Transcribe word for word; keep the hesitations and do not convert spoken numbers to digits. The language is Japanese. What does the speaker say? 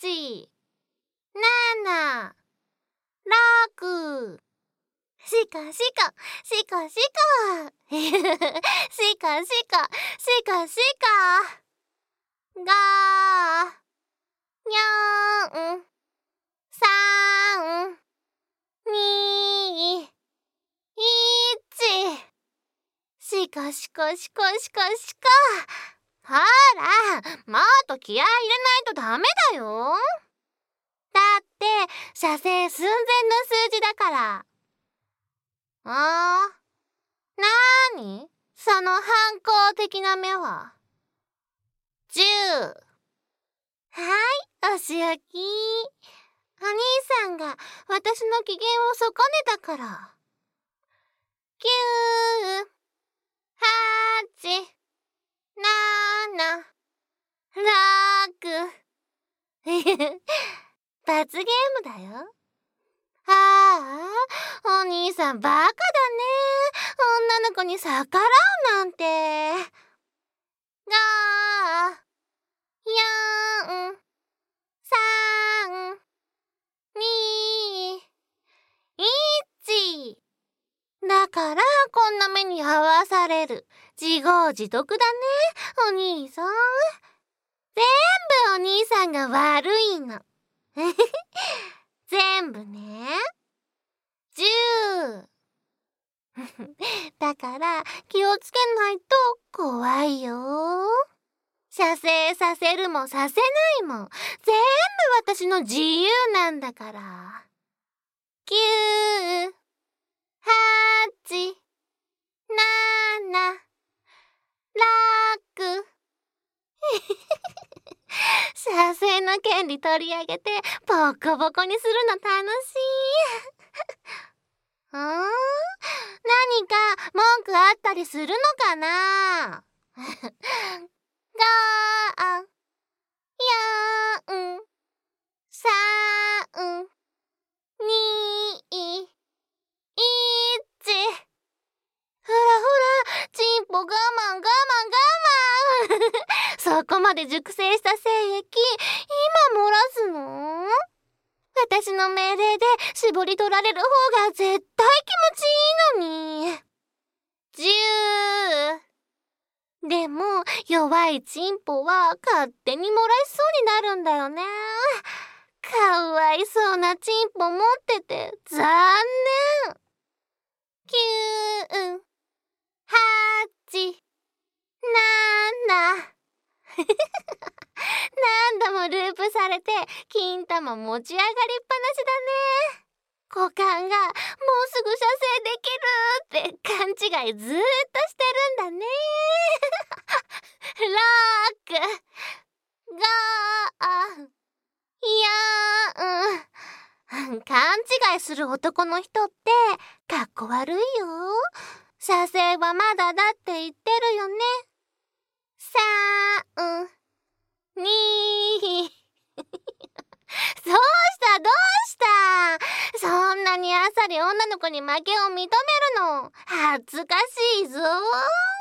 ち、なな、ろく。しこしこ、しこしこ。しこしこ、しこしこ。ご、よん、さん、に、いち。しこしこしこしこしこ。ほら、もっと気合い入れないとダメだよ。だって射精寸前の数字だから。あー、なーにその反抗的な目は。じゅう。はい、お仕置き。お兄さんが私の機嫌を損ねたから。きゅう、はち、なな、ろく。罰ゲームだよ。ああ、お兄さんバカだね。女の子に逆らうなんて。ご、よん、さん、に、いち。だからこんな目に遭わされる。自業自得だね、お兄さん。全部お兄さんが悪いの。全部ね。じゅう。だから気をつけないと怖いよ。射精させるもさせないも全部私の自由なんだから。きゅう、はち、なな、ろく。射精の権利取り上げてボコボコにするの楽しい。ん？何か文句あったりするのかな？ご、よん、さん、に、いち。ほらほら、チンポ我慢我慢我慢。そこまで熟成した精液、今漏らすの？私の命令で絞り取られる方が絶対気持ちいいのに。じゅう。でも弱いチンポは勝手に漏らしそうになるんだよね。かわいそうなチンポ持ってて残念。きゅう、はち、なな。何度もループされて金玉持ち上がりっぱなしだね。股間がもうすぐ射精できるって勘違いずーっとしてるんだね。ろく、ご、よん。勘違いする男の人ってかっこ悪いよ。射精はまだだって言ってるよね。さん、に。どうしたどうした、そんなにあっさり女の子に負けを認めるの恥ずかしいぞ。